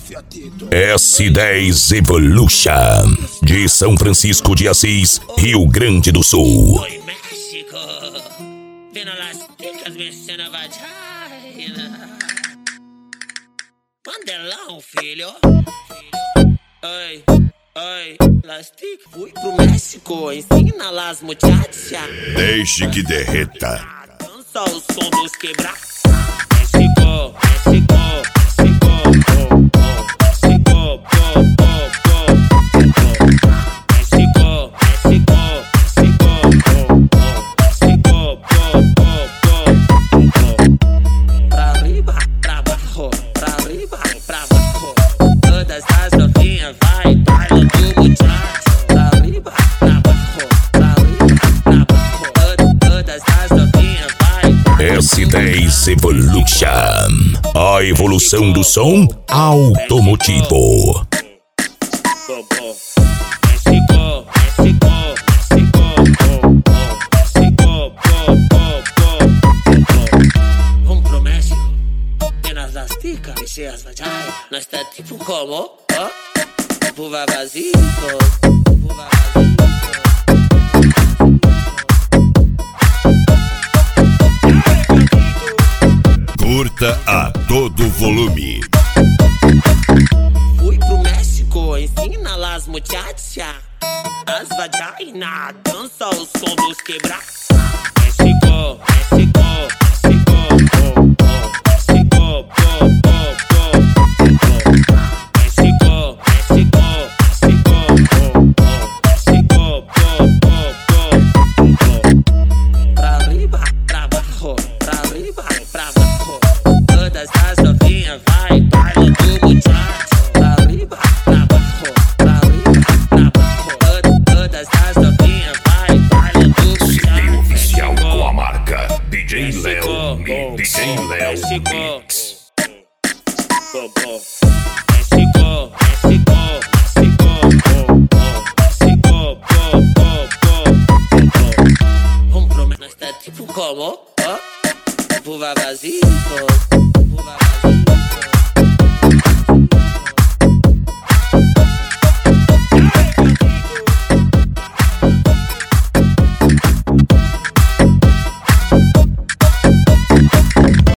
S10 Evolution, de São Francisco de Assis, Rio Grande do Sul. Oi, México, vendo las ticas mexendo a vagina. Mandelão, filho. Oi, oi, las ticas. Fui pro México, ensina las muchachas. Deixe que derreta. Dança o som dos quebra. México, México, México, oh, oh. México, oh, oh, oh. México, México, México, oh, oh. México, oh, oh, oh. Pra arriba, pra baixo, pra arriba, pra baixo. Todas as novinhas vai, baila do muchacho. Pra arriba, pra baixo, pra arriba, pra baixo. Todas as novinhas vai, S10 Evolution, a evolução do som automotivo. México, México, México, oh, oh. México, oh, oh, oh. Vamos pro México, penas das ticas, mexer as vaginas. Nós tá tipo como, ó, tipo vazio, tipo vazio. Curta a todo volume. Fui pro México, ensina las muchachas. As vagina, dança o som dos quebra. México, México, México, oh, oh. México, oh, oh, oh. México, México, México, oh, oh. México, oh, oh, oh. Pra arriba, pra baixo, pra arriba, pra baixo. Todas as novinhas vai, baila do muchacho. Pra arriba, pra baixo, pra arriba, pra baixo. Todas as novinhas vai, baila do muchacho. CD oficial com a marca DJ Léo, DJ Léo Mix. México, México, México, oh, oh. México, oh, oh. Vamos pro México, nós tá tipo como, ó, tipo vazio, tipo vazio.